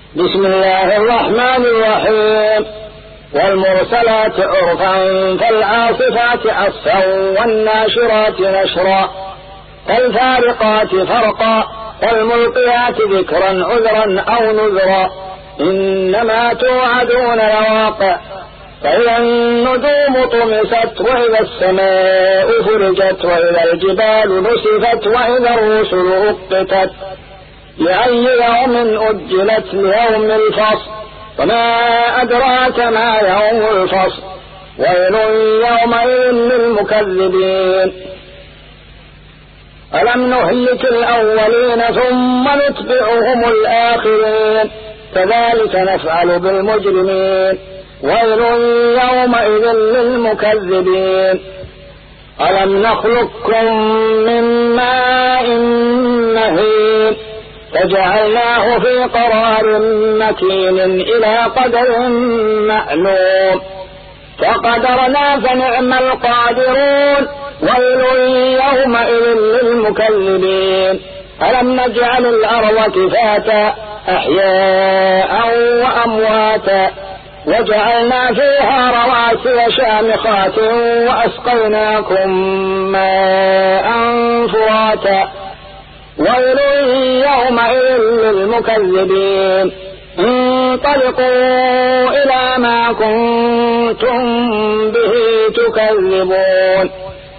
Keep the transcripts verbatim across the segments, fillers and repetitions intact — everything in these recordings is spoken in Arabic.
بسم الله الرحمن الرحيم. والمرسلات عرفا فالعاصفات عصفا والناشرات نشرا فالفارقات فرقا فالملقيات ذكرا عذرا أو نذرا إنما توعدون لواقع فإذا النجوم طمست وإذا السماء فرجت وإذا الجبال نسفت وإذا الرسل أقتت لأي يوم أجلت ليوم الفصل وما أدراك ما يوم الفصل ويل يومئذ للمكذبين. ألم نهلك الأولين ثم نتبعهم الآخرين كذلك نفعل بالمجرمين ويل يومئذ للمكذبين. ألم نخلقكم من ماء مهين فجعلناه في قرار مكين إلى قدر معلوم فقدرنا فنعم القادرون ويل يومئذ للمكذبين. ألم نجعل الأرض كفاتا أحياء وأمواتا وجعلنا فيها رواسي شامخات وأسقيناكم ماء فراتا ويل يومئذ للمكذبين. انطلقوا إلى ما كنتم به تكذبون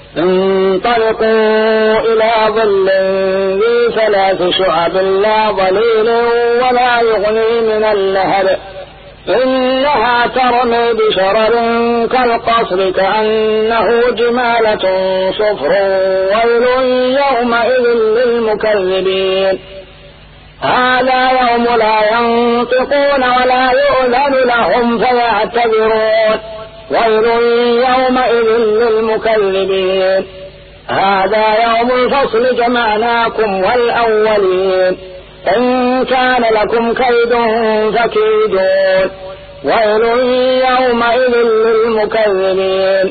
انطلقوا إلى ظل ذي ثلاث شعب لا ظليل ولا يغني من اللهب إنها ترمي بشرر كالقصر كأنه جمالة صفر ويل يومئذ للمكذبين. هذا يوم لا ينطقون ولا يؤذن لهم فيعتذرون ويل يومئذ للمكذبين. هذا يوم الفصل جمعناكم والأولين إن كان لكم كيد فكيدون ويل يومئذ للمكذبين.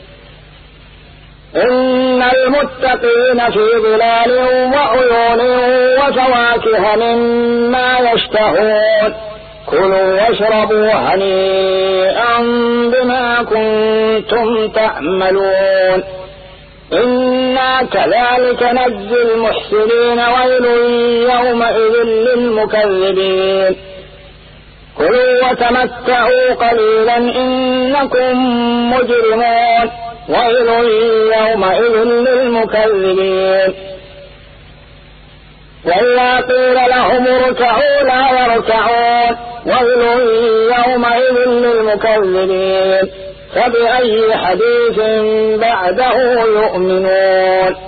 إن المتقين في ظلال وعيون وفواكه مما يشتهون كلوا واشربوا هنيئا بما كنتم تعملون إنا كذلك نجزي المحسنين ويل يومئذ للمكذبين. كلوا وتمتعوا قليلا إنكم مجرمون ويل يومئذ للمكذبين. وإذا قيل لهم اركعوا لا يركعون ويل يومئذ للمكذبين. فبأي حديث بعده يؤمنون.